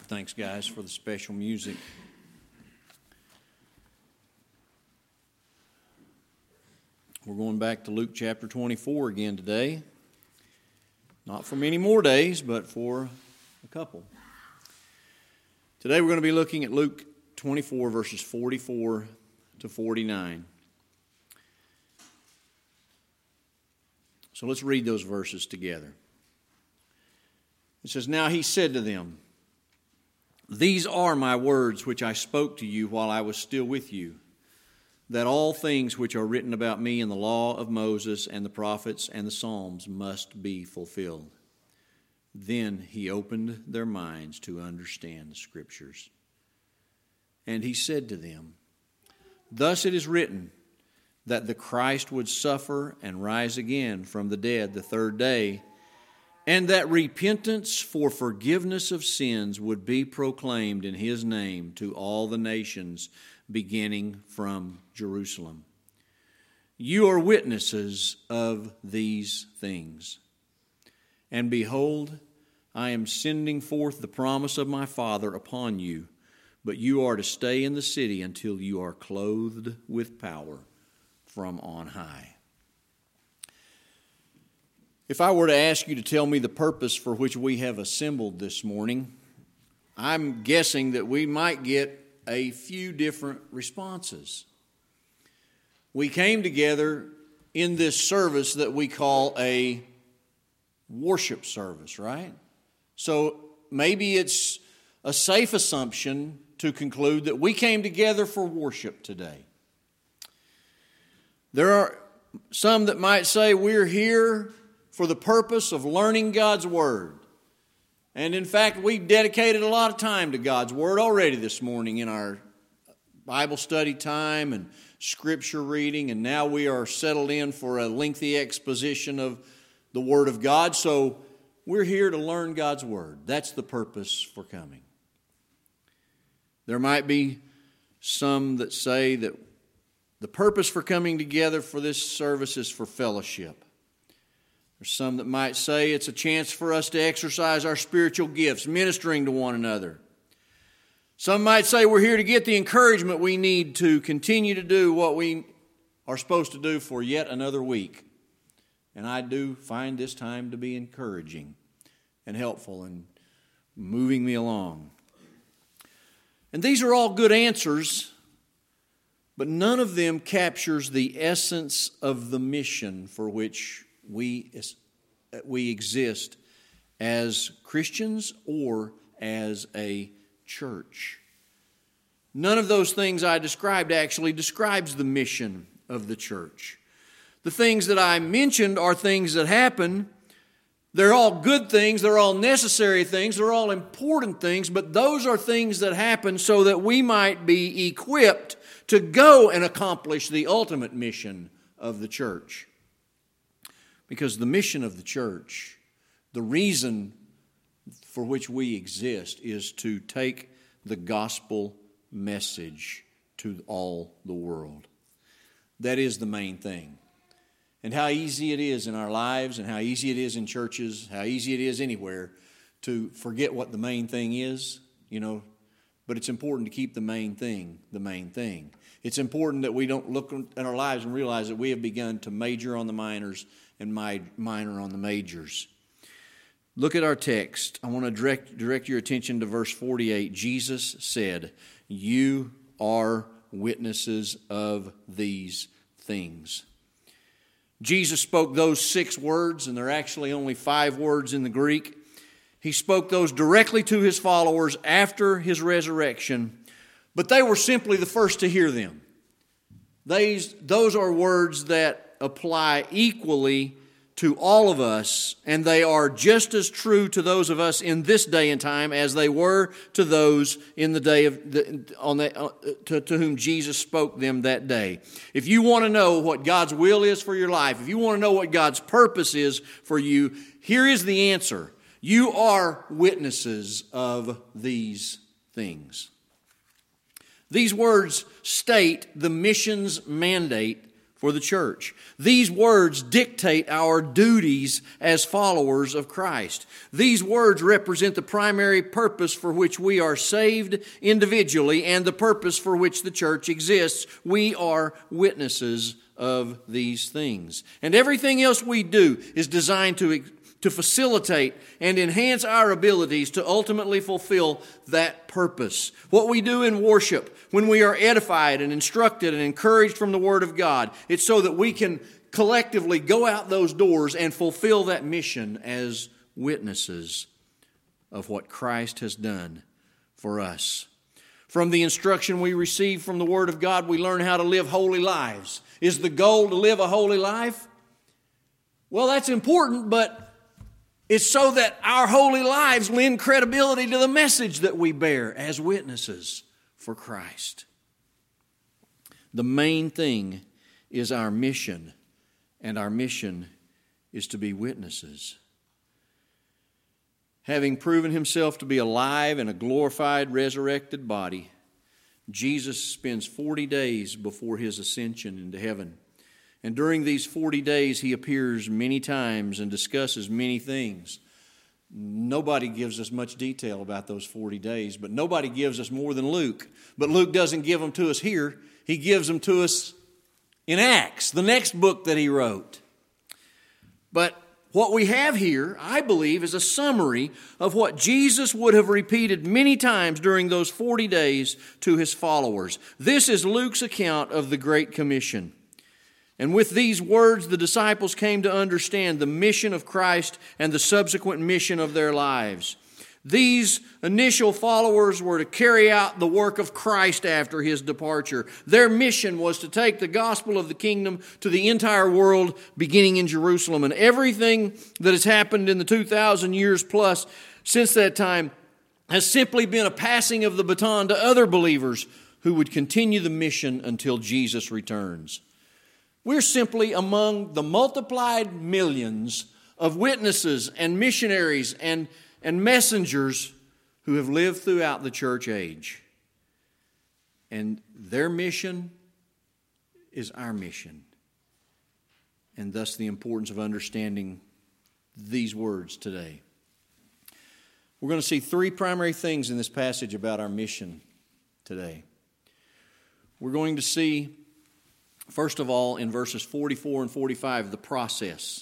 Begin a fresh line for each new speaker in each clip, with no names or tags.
Thanks, guys, for the special music. We're going back to Luke chapter 24 again today. Not for many more days, but for a couple. Today we're going to be looking at Luke 24, verses 44 to 49. So let's read those verses together. It says, "Now he said to them, 'These are my words which I spoke to you while I was still with you, that all things which are written about me in the law of Moses and the prophets and the Psalms must be fulfilled.' Then he opened their minds to understand the Scriptures. And he said to them, 'Thus it is written, that the Christ would suffer and rise again from the dead the third day, and that repentance for forgiveness of sins would be proclaimed in his name to all the nations, beginning from Jerusalem. You are witnesses of these things. And behold, I am sending forth the promise of my Father upon you, but you are to stay in the city until you are clothed with power from on high.'" If I were to ask you to tell me the purpose for which we have assembled this morning, I'm guessing that we might get a few different responses. We came together in this service that we call a worship service, right? So maybe it's a safe assumption to conclude that we came together for worship today. There are some that might say we're here for the purpose of learning God's Word. And in fact, we dedicated a lot of time to God's Word already this morning in our Bible study time and Scripture reading, and now we are settled in for a lengthy exposition of the Word of God. So we're here to learn God's Word. That's the purpose for coming. There might be some that say that the purpose for coming together for this service is for fellowship. There's some that might say it's a chance for us to exercise our spiritual gifts, ministering to one another. Some might say we're here to get the encouragement we need to continue to do what we are supposed to do for yet another week. And I do find this time to be encouraging and helpful and moving me along. And these are all good answers, but none of them captures the essence of the mission for which we exist as Christians or as a church. None of those things I described actually describes the mission of the church. The things that I mentioned are things that happen. They're all good things, they're all necessary things, they're all important things, but those are things that happen so that we might be equipped to go and accomplish the ultimate mission of the church. Because the mission of the church, the reason for which we exist, is to take the gospel message to all the world. That is the main thing. And how easy it is in our lives and how easy it is in churches, how easy it is anywhere to forget what the main thing is, but it's important to keep the main thing the main thing. It's important that we don't look at our lives and realize that we have begun to major on the minors and minor on the majors. Look at our text. I want to direct your attention to verse 48. Jesus said, "You are witnesses of these things." Jesus spoke those 6 words, and they're actually only 5 words in the Greek. He spoke those directly to his followers after his resurrection, but they were simply the first to hear them. Those are words that apply equally to all of us, and they are just as true to those of us in this day and time as they were to those in the day to whom Jesus spoke them that day. If you want to know what God's will is for your life, if you want to know what God's purpose is for you, here is the answer. You are witnesses of these things. These words state the mission's mandate for the church. These words dictate our duties as followers of Christ. These words represent the primary purpose for which we are saved individually and the purpose for which the church exists. We are witnesses of these things. And everything else we do is designed to facilitate and enhance our abilities to ultimately fulfill that purpose. What we do in worship, when we are edified and instructed and encouraged from the Word of God, it's so that we can collectively go out those doors and fulfill that mission as witnesses of what Christ has done for us. From the instruction we receive from the Word of God, we learn how to live holy lives. Is the goal to live a holy life? Well, that's important, but it's so that our holy lives lend credibility to the message that we bear as witnesses for Christ. The main thing is our mission, and our mission is to be witnesses. Having proven himself to be alive in a glorified, resurrected body, Jesus spends 40 days before his ascension into heaven. And during these 40 days, he appears many times and discusses many things. Nobody gives us much detail about those 40 days, but nobody gives us more than Luke. But Luke doesn't give them to us here. He gives them to us in Acts, the next book that he wrote. But what we have here, I believe, is a summary of what Jesus would have repeated many times during those 40 days to his followers. This is Luke's account of the Great Commission. And with these words, the disciples came to understand the mission of Christ and the subsequent mission of their lives. These initial followers were to carry out the work of Christ after his departure. Their mission was to take the gospel of the kingdom to the entire world, beginning in Jerusalem. And everything that has happened in the 2,000 years plus since that time has simply been a passing of the baton to other believers who would continue the mission until Jesus returns. We're simply among the multiplied millions of witnesses and missionaries and messengers who have lived throughout the church age. And their mission is our mission. And thus the importance of understanding these words today. We're going to see three primary things in this passage about our mission today. We're going to see, first of all, in verses 44 and 45, the process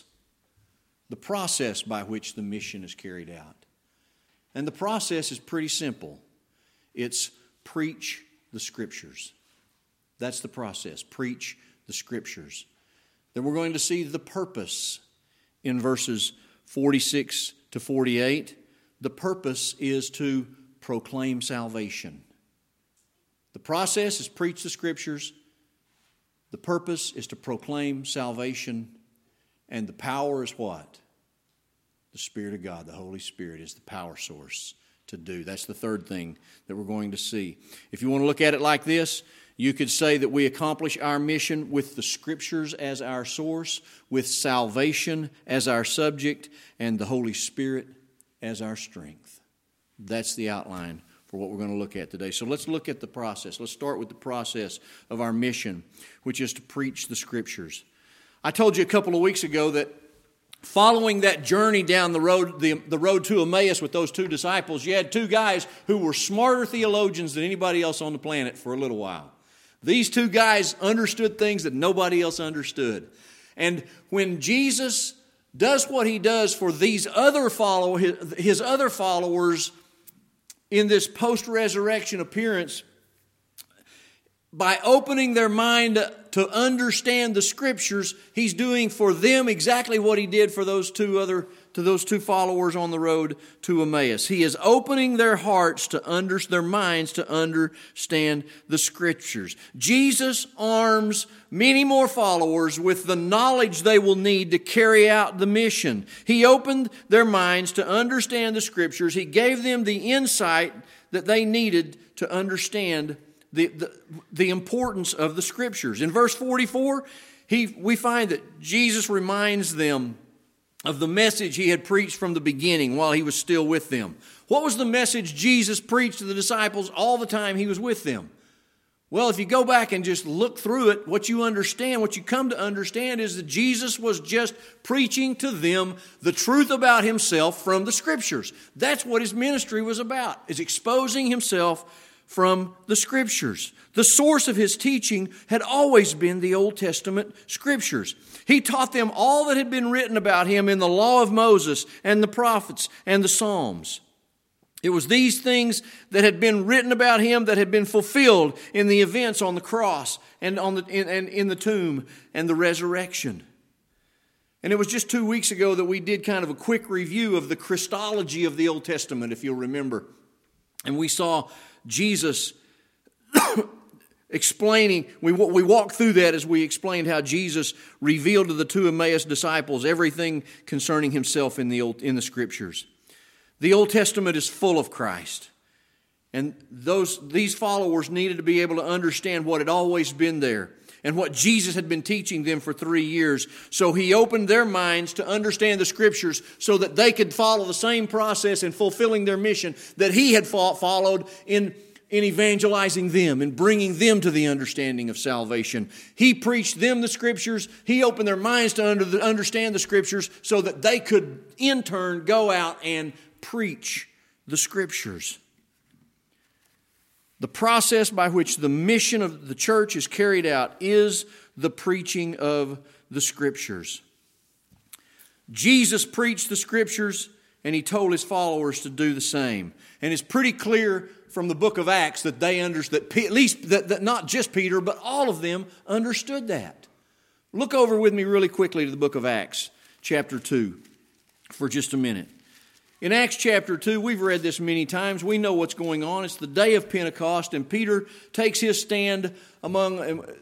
by which the mission is carried out. And the process is pretty simple. It's preach the Scriptures. That's the process. Preach the Scriptures. Then we're going to see the purpose in verses 46 to 48. The purpose is to proclaim salvation. The process is preach the Scriptures. The purpose is to proclaim salvation. And the power is what? The Spirit of God, the Holy Spirit, is the power source to do. That's the third thing that we're going to see. If you want to look at it like this, you could say that we accomplish our mission with the Scriptures as our source, with salvation as our subject, and the Holy Spirit as our strength. That's the outline for what we're going to look at today. So let's look at the process. Let's start with the process of our mission, which is to preach the Scriptures. I told you a couple of weeks ago that following that journey down the road to Emmaus with those two disciples, you had two guys who were smarter theologians than anybody else on the planet for a little while. These two guys understood things that nobody else understood. And when Jesus does what he does for these other his other followers in this post-resurrection appearance, by opening their mind to understand the Scriptures, he's doing for them exactly what he did for those two followers on the road to Emmaus. He is opening their hearts their minds to understand the Scriptures. Jesus arms many more followers with the knowledge they will need to carry out the mission. He opened their minds to understand the Scriptures. He gave them the insight that they needed to understand the importance of the Scriptures. In verse 44, we find that Jesus reminds them of the message he had preached from the beginning while he was still with them. What was the message Jesus preached to the disciples all the time he was with them? Well, if you go back and just look through it, what you come to understand is that Jesus was just preaching to them the truth about himself from the Scriptures. That's what his ministry was about, is exposing himself from the Scriptures. The source of his teaching had always been the Old Testament Scriptures. He taught them all that had been written about him in the law of Moses and the prophets and the Psalms. It was these things that had been written about him that had been fulfilled in the events on the cross and in the tomb and the resurrection. And it was just 2 weeks ago that we did kind of a quick review of the Christology of the Old Testament, if you'll remember. And we saw Jesus explaining, we walked through that as we explained how Jesus revealed to the two Emmaus disciples everything concerning himself in the Scriptures. The Old Testament is full of Christ. And these followers needed to be able to understand what had always been there and what Jesus had been teaching them for 3 years. So he opened their minds to understand the Scriptures so that they could follow the same process in fulfilling their mission that he had followed in evangelizing them and bringing them to the understanding of salvation. He preached them the Scriptures. He opened their minds to understand the Scriptures so that they could in turn go out and preach the Scriptures. The process by which the mission of the church is carried out is the preaching of the Scriptures. Jesus preached the Scriptures, and he told his followers to do the same. And it's pretty clear from the book of Acts that they understood, at least that not just Peter, but all of them understood that. Look over with me really quickly to the book of Acts, chapter 2, for just a minute. In Acts chapter 2, we've read this many times. We know what's going on. It's the day of Pentecost, and Peter takes his stand among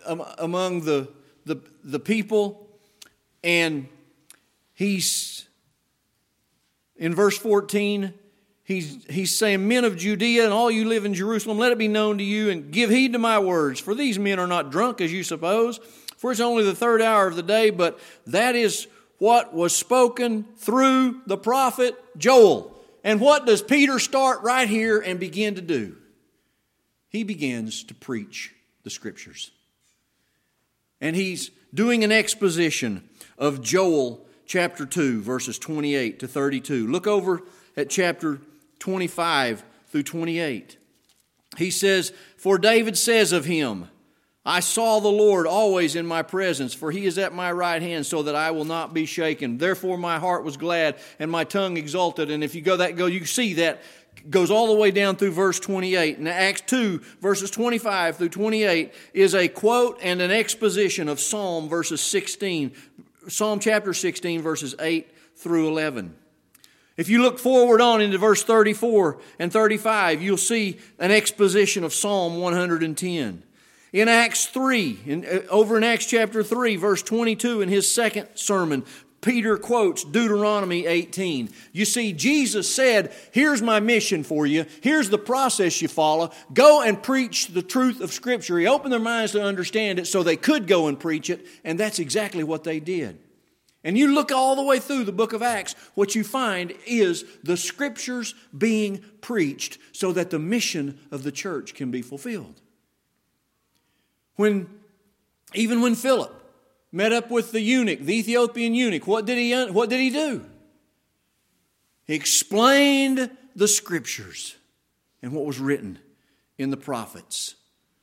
the people, and he's, in verse 14, he's saying, "Men of Judea and all you live in Jerusalem, let it be known to you, and give heed to my words. For these men are not drunk, as you suppose, for it's only the third hour of the day, but that is what was spoken through the prophet Joel." And what does Peter start right here and begin to do? He begins to preach the Scriptures. And he's doing an exposition of Joel chapter 2, verses 28 to 32. Look over at chapter 25 through 28. He says, "For David says of him, I saw the Lord always in my presence, for he is at my right hand, so that I will not be shaken. Therefore my heart was glad, and my tongue exulted." And if you you see that goes all the way down through verse 28. And Acts 2, verses 25 through 28 is a quote and an exposition of Psalm chapter 16, verses 8 through 11. If you look forward on into verse 34 and 35, you'll see an exposition of Psalm 110. In Acts 3, over in Acts chapter 3, verse 22, in his second sermon, Peter quotes Deuteronomy 18. You see, Jesus said, here's my mission for you. Here's the process you follow. Go and preach the truth of Scripture. He opened their minds to understand it so they could go and preach it, and that's exactly what they did. And you look all the way through the book of Acts, what you find is the Scriptures being preached so that the mission of the church can be fulfilled. Even when Philip met up with the eunuch, the Ethiopian eunuch, what did he do? He explained the Scriptures and what was written in the prophets.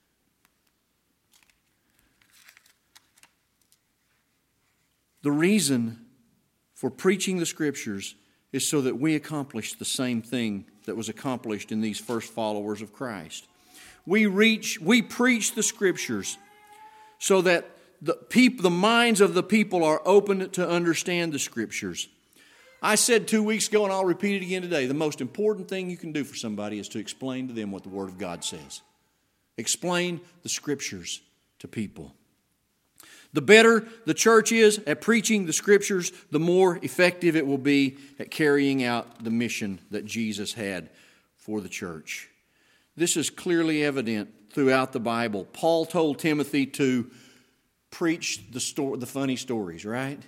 The reason for preaching the Scriptures is so that we accomplish the same thing that was accomplished in these first followers of Christ. We preach the Scriptures so that the minds of the people are open to understand the Scriptures. I said 2 weeks ago, and I'll repeat it again today, the most important thing you can do for somebody is to explain to them what the Word of God says. Explain the Scriptures to people. The better the church is at preaching the Scriptures, the more effective it will be at carrying out the mission that Jesus had for the church. This is clearly evident throughout the Bible. Paul told Timothy to preach the funny stories, right?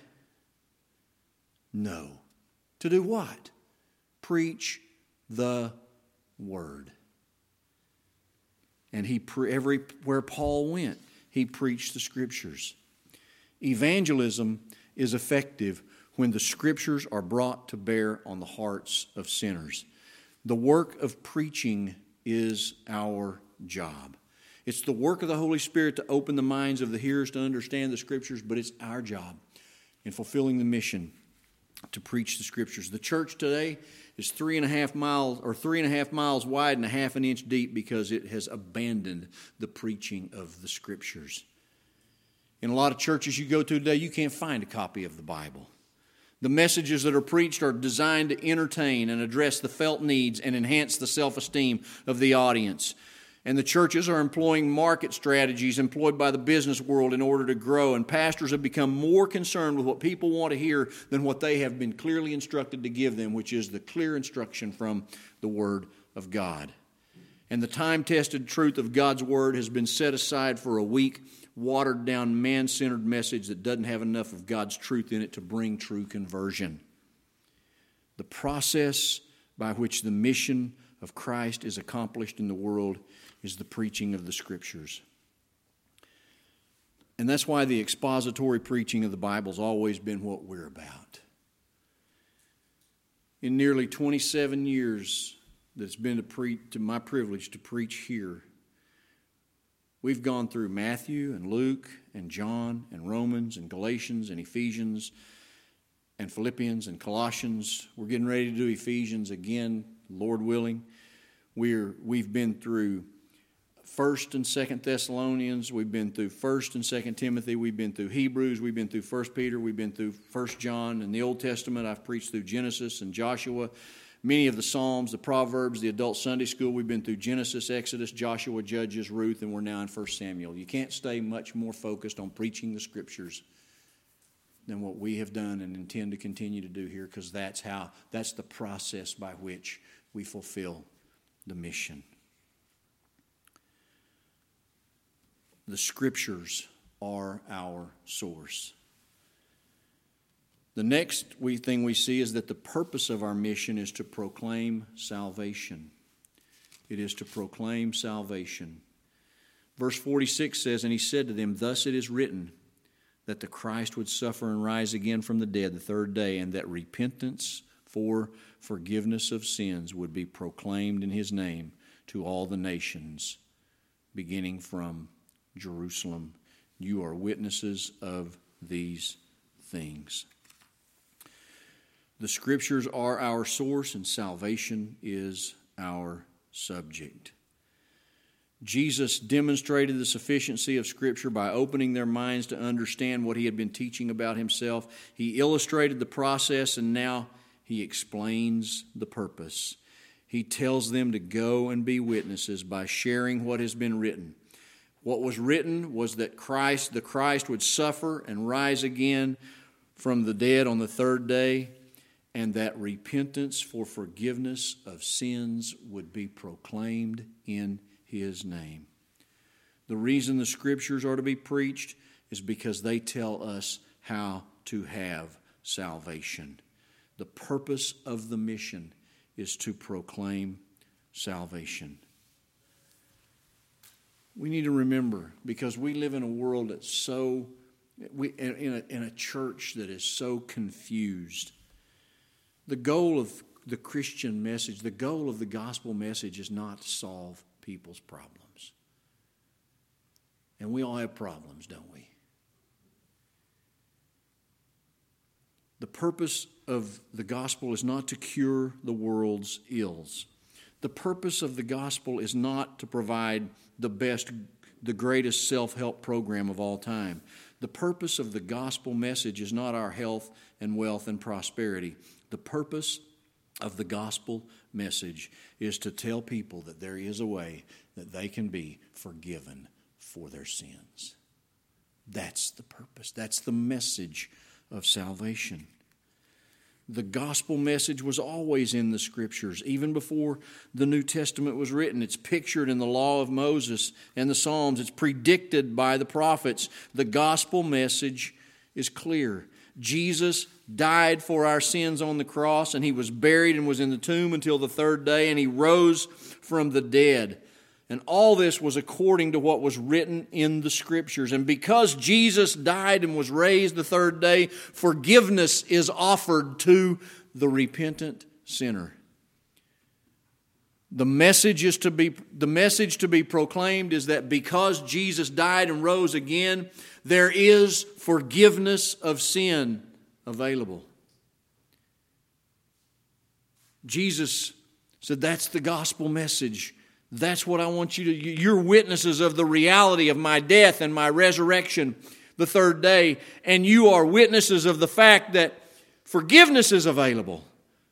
No. To do what? Preach the Word. And everywhere Paul went, he preached the Scriptures. Evangelism is effective when the Scriptures are brought to bear on the hearts of sinners. The work of preaching is our job. It's the work of the Holy Spirit to open the minds of the hearers to understand the Scriptures, but it's our job in fulfilling the mission to preach the Scriptures. The church today is 3.5 miles wide and 1/2 an inch deep because it has abandoned the preaching of the Scriptures. In a lot of churches you go to today, you can't find a copy of the Bible. The messages that are preached are designed to entertain and address the felt needs and enhance the self-esteem of the audience. And the churches are employing market strategies employed by the business world in order to grow. And pastors have become more concerned with what people want to hear than what they have been clearly instructed to give them, which is the clear instruction from the Word of God. And the time-tested truth of God's Word has been set aside for a weak, watered-down, man-centered message that doesn't have enough of God's truth in it to bring true conversion. The process by which the mission of Christ is accomplished in the world is the preaching of the Scriptures. And that's why the expository preaching of the Bible has always been what we're about. In nearly 27 years that it's been to my privilege to preach here, we've gone through Matthew and Luke and John and Romans and Galatians and Ephesians and Philippians and Colossians. We're getting ready to do Ephesians again, Lord willing. We've been through 1st and 2nd Thessalonians. We've been through 1st and 2nd Timothy. We've been through Hebrews. We've been through 1 Peter. We've been through 1 John. In the Old Testament, I've preached through Genesis and Joshua. Many of the Psalms, the Proverbs, the adult Sunday school, we've been through Genesis, Exodus, Joshua, Judges, Ruth, and we're now in 1 Samuel. You can't stay much more focused on preaching the Scriptures than what we have done and intend to continue to do here, because that's the process by which we fulfill the mission. The Scriptures are our source. The next thing we see is that the purpose of our mission is to proclaim salvation. It is to proclaim salvation. Verse 46 says, "And he said to them, Thus it is written, that the Christ would suffer and rise again from the dead the third day, and that repentance for forgiveness of sins would be proclaimed in his name to all the nations, beginning from Jerusalem. You are witnesses of these things." The Scriptures are our source, and salvation is our subject. Jesus demonstrated the sufficiency of Scripture by opening their minds to understand what he had been teaching about himself. He illustrated the process, and now he explains the purpose. He tells them to go and be witnesses by sharing what has been written. What was written was that the Christ would suffer and rise again from the dead on the third day, and that repentance for forgiveness of sins would be proclaimed in his name. The reason the Scriptures are to be preached is because they tell us how to have salvation. The purpose of the mission is to proclaim salvation. We need to remember, because we live in a world that's in a church that is so confused. The goal of the Christian message, the goal of the gospel message is not to solve people's problems. And we all have problems, don't we? The purpose of the gospel is not to cure the world's ills. The purpose of the gospel is not to provide the greatest self-help program of all time. The purpose of the gospel message is not our health and wealth and prosperity. The purpose of the gospel message is to tell people that there is a way that they can be forgiven for their sins. That's the purpose. That's the message of salvation. The gospel message was always in the Scriptures. Even before the New Testament was written, it's pictured in the law of Moses and the Psalms. It's predicted by the prophets. The gospel message is clear. Jesus died for our sins on the cross, and he was buried and was in the tomb until the third day, and he rose from the dead. And all this was according to what was written in the Scriptures. And because Jesus died and was raised the third day, forgiveness is offered to the repentant sinner. The message to be proclaimed is that because Jesus died and rose again, there is forgiveness of sin available. Jesus said, that's the gospel message. That's what I want you to... You're witnesses of the reality of my death and my resurrection the third day, and you are witnesses of the fact that forgiveness is available.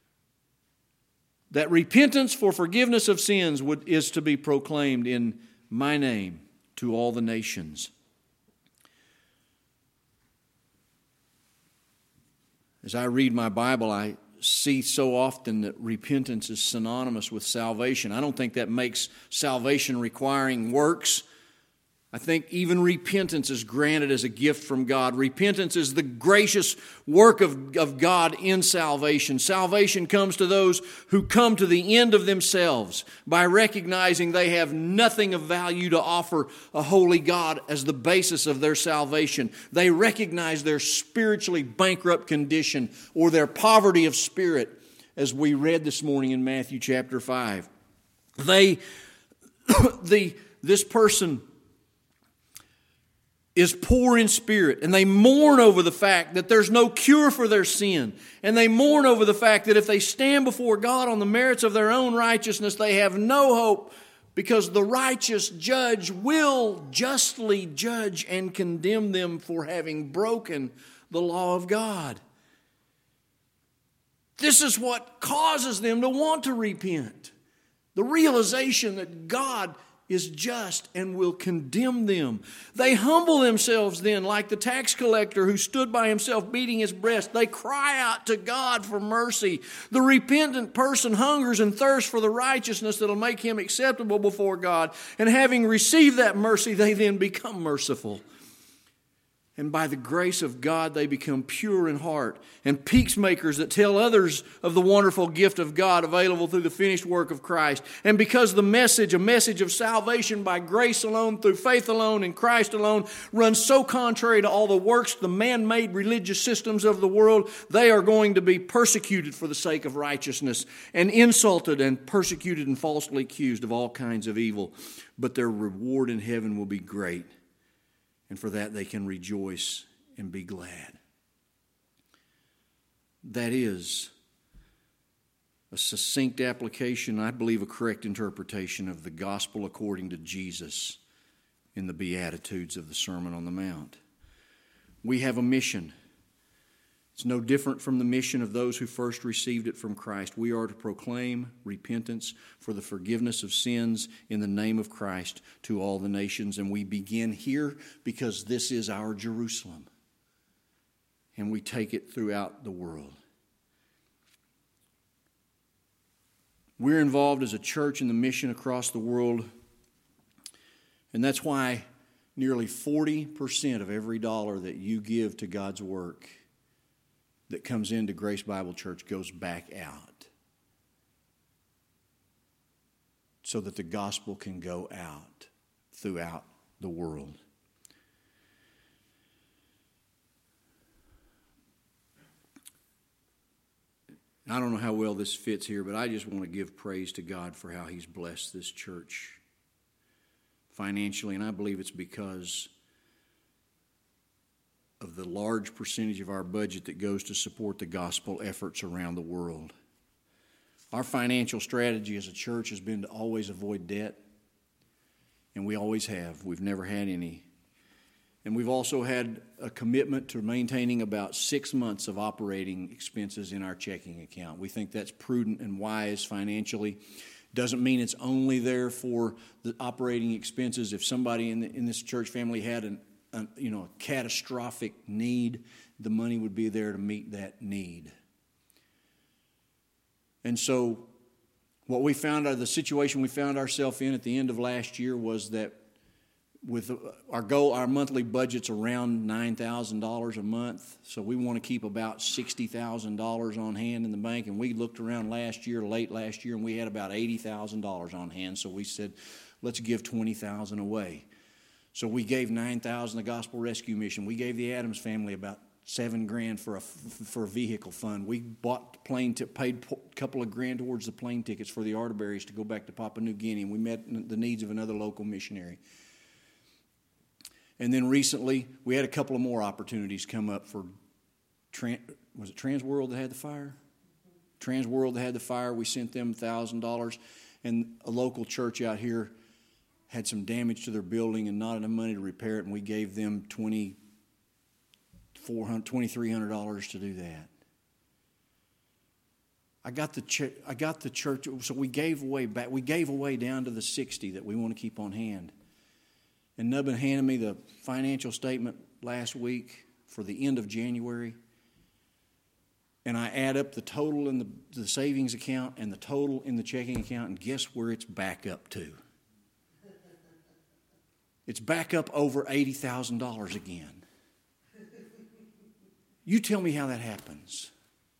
That repentance for forgiveness of sins is to be proclaimed in my name to all the nations. As I read my Bible, I see so often that repentance is synonymous with salvation. I don't think that makes salvation requiring works. I think even repentance is granted as a gift from God. Repentance is the gracious work of God in salvation. Salvation comes to those who come to the end of themselves by recognizing they have nothing of value to offer a holy God as the basis of their salvation. They recognize their spiritually bankrupt condition or their poverty of spirit, as we read this morning in Matthew chapter 5. This person is poor in spirit, and they mourn over the fact that there's no cure for their sin. And they mourn over the fact that if they stand before God on the merits of their own righteousness, they have no hope, because the righteous judge will justly judge and condemn them for having broken the law of God. This is what causes them to want to repent. The realization that God is just and will condemn them. They humble themselves then like the tax collector who stood by himself beating his breast. They cry out to God for mercy. The repentant person hungers and thirsts for the righteousness that will make him acceptable before God. And having received that mercy, they then become merciful. And by the grace of God, they become pure in heart and peacemakers that tell others of the wonderful gift of God available through the finished work of Christ. And because a message of salvation by grace alone, through faith alone, in Christ alone, runs so contrary to all the works, the man-made religious systems of the world, they are going to be persecuted for the sake of righteousness and insulted and persecuted and falsely accused of all kinds of evil. But their reward in heaven will be great. And for that they can rejoice and be glad. That is a succinct application, I believe a correct interpretation of the gospel according to Jesus in the Beatitudes of the Sermon on the Mount. We have a mission. It's no different from the mission of those who first received it from Christ. We are to proclaim repentance for the forgiveness of sins in the name of Christ to all the nations. And we begin here because this is our Jerusalem. And we take it throughout the world. We're involved as a church in the mission across the world. And that's why nearly 40% of every dollar that you give to God's work that comes into Grace Bible Church goes back out so that the gospel can go out throughout the world. I don't know how well this fits here, but I just want to give praise to God for how He's blessed this church financially, and I believe it's because of the large percentage of our budget that goes to support the gospel efforts around the world. Our financial strategy as a church has been to always avoid debt, and we always have. We've never had any. And we've also had a commitment to maintaining about 6 months of operating expenses in our checking account. We think that's prudent and wise financially. Doesn't mean it's only there for the operating expenses. If somebody in this church family had a catastrophic need, the money would be there to meet that need. And so what we found out of the situation we found ourselves in at the end of last year was that with our monthly budget's around $9,000 a month, so we want to keep about $60,000 on hand in the bank. And we looked around late last year, and we had about $80,000 on hand. So we said, let's give $20,000 away. So we gave $9,000 the Gospel Rescue Mission. We gave the Adams family about $7,000 for a vehicle fund. We bought paid a couple of grand towards the plane tickets for the Arterberries to go back to Papua New Guinea. And we met the needs of another local missionary. And then recently, we had a couple of more opportunities come up for, was it Transworld that had the fire? Transworld that had the fire. We sent them $1,000. And a local church out here had some damage to their building and not enough money to repair it, and we gave them $2,300 to do that. I got the church, so we gave away back. We gave away down to the $60 that we want to keep on hand. And Nubbin handed me the financial statement last week for the end of January. And I add up the total in the savings account and the total in the checking account, and guess where it's back up to? It's back up over $80,000 again. You tell me how that happens.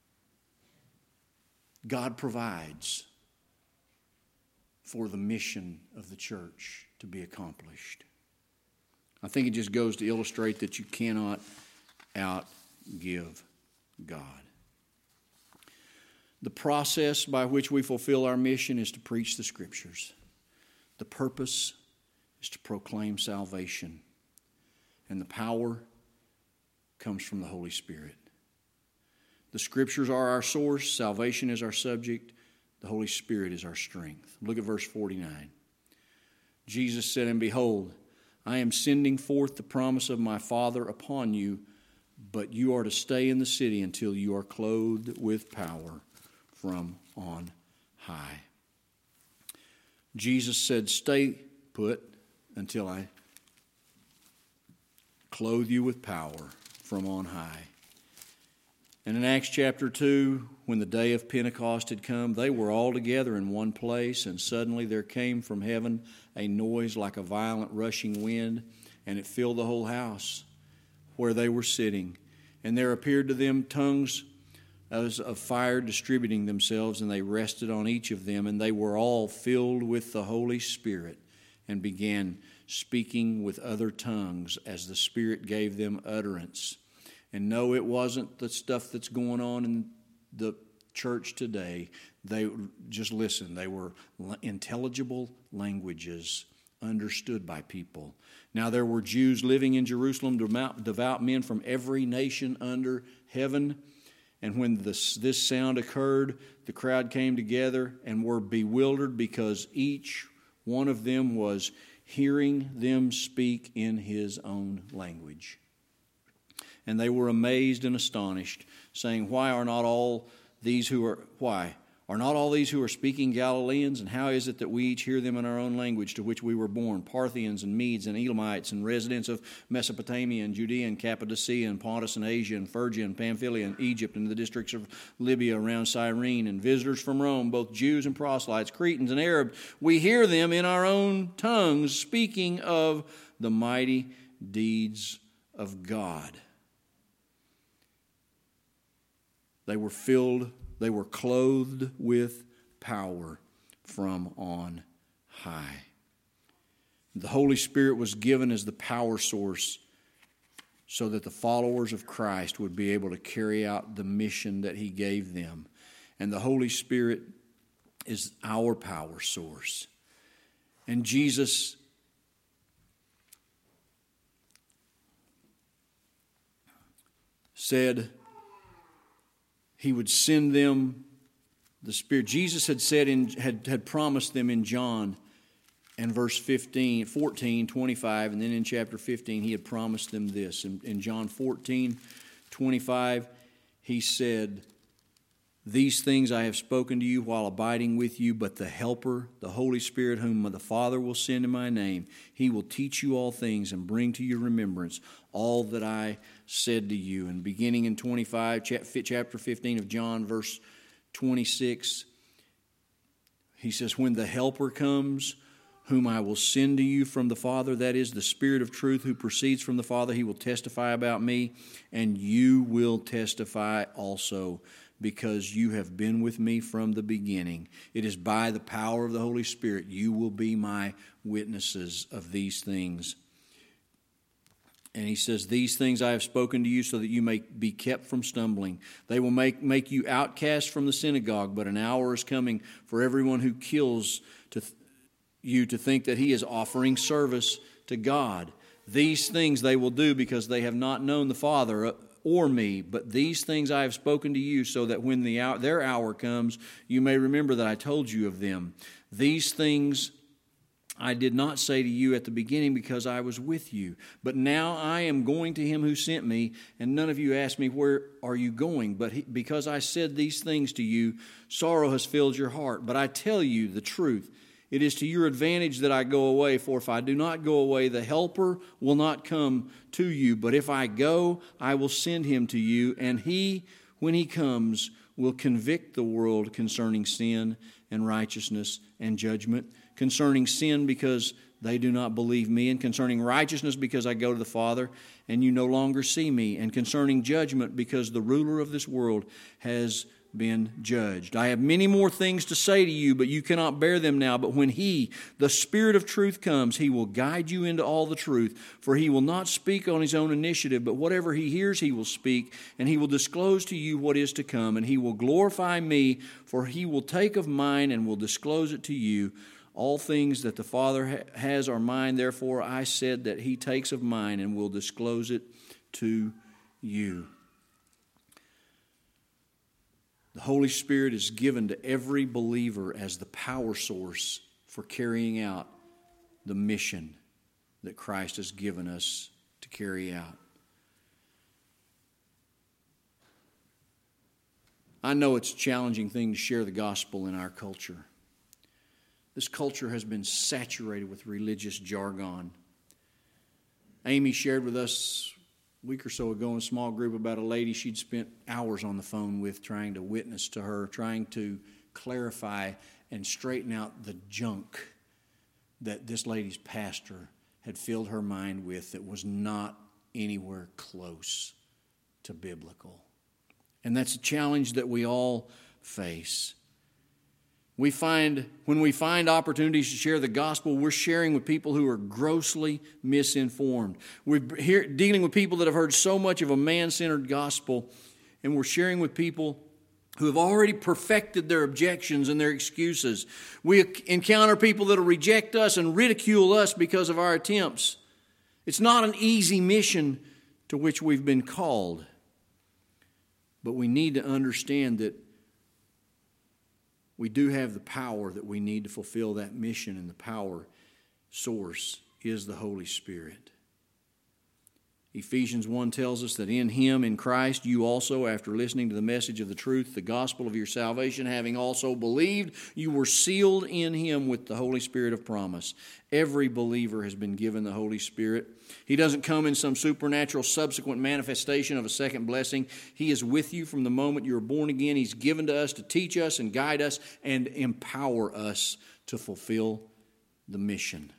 God provides for the mission of the church to be accomplished. I think it just goes to illustrate that you cannot outgive God. The process by which we fulfill our mission is to preach the Scriptures. The purpose is to proclaim salvation. And the power comes from the Holy Spirit. The Scriptures are our source. Salvation is our subject. The Holy Spirit is our strength. Look at verse 49. Jesus said, "And behold, I am sending forth the promise of my Father upon you, but you are to stay in the city until you are clothed with power from on high." Jesus said, "Stay put until I clothe you with power from on high." And in Acts chapter 2, when the day of Pentecost had come, they were all together in one place, and suddenly there came from heaven a noise like a violent rushing wind, and it filled the whole house where they were sitting. And there appeared to them tongues as of fire distributing themselves, and they rested on each of them, and they were all filled with the Holy Spirit and began speaking with other tongues as the Spirit gave them utterance. And no, it wasn't the stuff that's going on in the church today. They just listen. They were intelligible languages understood by people. Now there were Jews living in Jerusalem, devout men from every nation under heaven. And when this sound occurred, the crowd came together and were bewildered because each one of them was hearing them speak in his own language. And they were amazed and astonished, saying, Are not all these who are speaking Galileans? And how is it that we each hear them in our own language to which we were born? Parthians and Medes and Elamites and residents of Mesopotamia and Judea and Cappadocia and Pontus and Asia and Phrygia and Pamphylia and Egypt and the districts of Libya around Cyrene and visitors from Rome, both Jews and proselytes, Cretans and Arabs. We hear them in our own tongues speaking of the mighty deeds of God. They were clothed with power from on high. The Holy Spirit was given as the power source so that the followers of Christ would be able to carry out the mission that He gave them. And the Holy Spirit is our power source. And Jesus said He would send them the Spirit. Jesus had said had promised them in John and verse 14, 25, and then in chapter 15 He had promised them this. In John 14, 25, He said, "These things I have spoken to you while abiding with you, but the Helper, the Holy Spirit, whom the Father will send in my name, He will teach you all things and bring to your remembrance all that I said to you." And beginning in 25, chapter 15 of John, verse 26, He says, "When the Helper comes, whom I will send to you from the Father, that is, the Spirit of truth who proceeds from the Father. He will testify about me, and you will testify also, because you have been with me from the beginning. It is by the power of the Holy Spirit you will be my witnesses of these things. And he says, these things I have spoken to you so that you may be kept from stumbling. They will make you outcasts from the synagogue, but an hour is coming for everyone who kills you to think that he is offering service to God. These things they will do because they have not known the Father or me, but these things I have spoken to you so that when their hour comes, you may remember that I told you of them. These things I did not say to you at the beginning because I was with you. But now I am going to him who sent me, and none of you asked me, where are you going? But because I said these things to you, sorrow has filled your heart. But I tell you the truth. It is to your advantage that I go away, for if I do not go away, the Helper will not come to you. But if I go, I will send him to you, and he, when he comes, will convict the world concerning sin and righteousness and judgment. Concerning sin, because they do not believe me, and concerning righteousness, because I go to the Father, and you no longer see me, and concerning judgment, because the ruler of this world has been judged. I have many more things to say to you, but you cannot bear them now. But when he, the Spirit of truth, comes, he will guide you into all the truth. For he will not speak on his own initiative, but whatever he hears he will speak, and he will disclose to you what is to come. And he will glorify me, for he will take of mine and will disclose it to you. All things that the Father has are mine, therefore I said that he takes of mine and will disclose it to you. The Holy Spirit is given to every believer as the power source for carrying out the mission that Christ has given us to carry out. I know it's a challenging thing to share the gospel in our culture. This culture has been saturated with religious jargon. Amy shared with us a week or so ago in a small group about a lady she'd spent hours on the phone with trying to witness to her, trying to clarify and straighten out the junk that this lady's pastor had filled her mind with that was not anywhere close to biblical. And that's a challenge that we all face. When we find opportunities to share the gospel, we're sharing with people who are grossly misinformed. We're dealing with people that have heard so much of a man-centered gospel, and we're sharing with people who have already perfected their objections and their excuses. We encounter people that will reject us and ridicule us because of our attempts. It's not an easy mission to which we've been called, but we need to understand that we do have the power that we need to fulfill that mission, and the power source is the Holy Spirit. Ephesians 1 tells us that in Him, in Christ, you also, after listening to the message of the truth, the gospel of your salvation, having also believed, you were sealed in Him with the Holy Spirit of promise. Every believer has been given the Holy Spirit. He doesn't come in some supernatural subsequent manifestation of a second blessing. He is with you from the moment you are born again. He's given to us to teach us and guide us and empower us to fulfill the mission.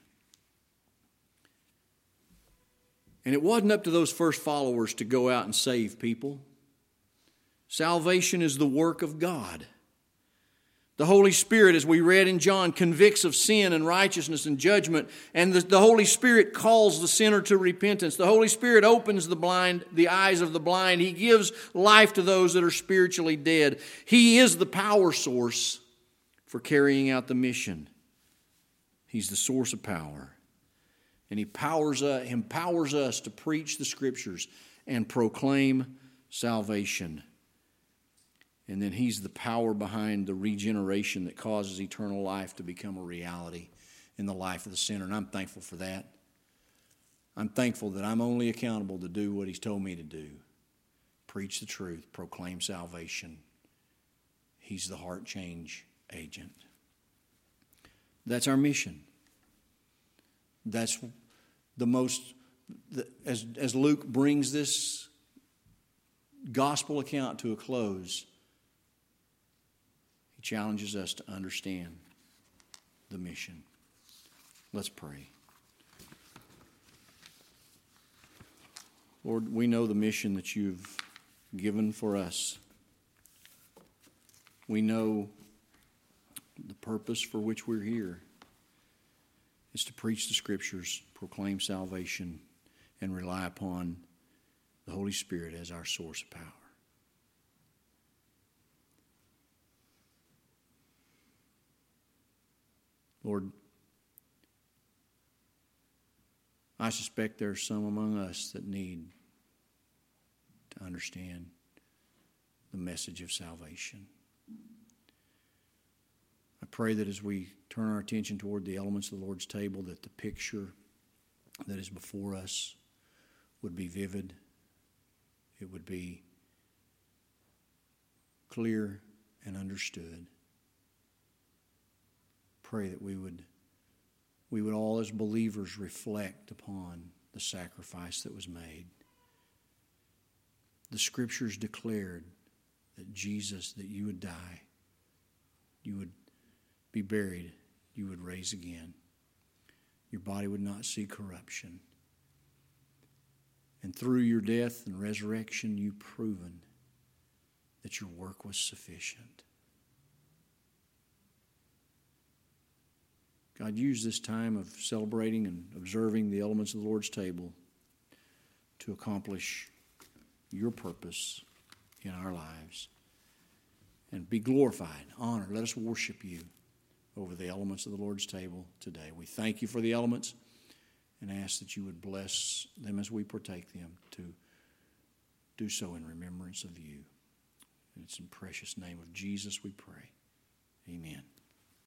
And it wasn't up to those first followers to go out and save people. Salvation is the work of God. The Holy Spirit, as we read in John, convicts of sin and righteousness and judgment. And the Holy Spirit calls the sinner to repentance. The Holy Spirit opens the eyes of the blind. He gives life to those that are spiritually dead. He is the power source for carrying out the mission. He's the source of power. And He empowers us to preach the Scriptures and proclaim salvation. And then He's the power behind the regeneration that causes eternal life to become a reality in the life of the sinner. And I'm thankful for that. I'm thankful that I'm only accountable to do what He's told me to do. Preach the truth, proclaim salvation. He's the heart change agent. That's our mission. That's the most, as Luke brings this gospel account to a close, he challenges us to understand the mission. Let's pray. Lord, we know the mission that you've given for us. We know the purpose for which we're here is to preach the Scriptures, proclaim salvation, and rely upon the Holy Spirit as our source of power. Lord, I suspect there are some among us that need to understand the message of salvation. I pray that as we turn our attention toward the elements of the Lord's table, that the picture that is before us would be vivid. It would be clear and understood. Pray that we would all as believers reflect upon the sacrifice that was made. The Scriptures declared that Jesus, that you would die, you would be buried, you would rise again. Your body would not see corruption. And through your death and resurrection, you've proven that your work was sufficient. God, use this time of celebrating and observing the elements of the Lord's table to accomplish your purpose in our lives. And be glorified, honored. Let us worship you over the elements of the Lord's table today. We thank you for the elements and ask that you would bless them as we partake them, to do so in remembrance of you. And it's in the precious name of Jesus we pray. Amen.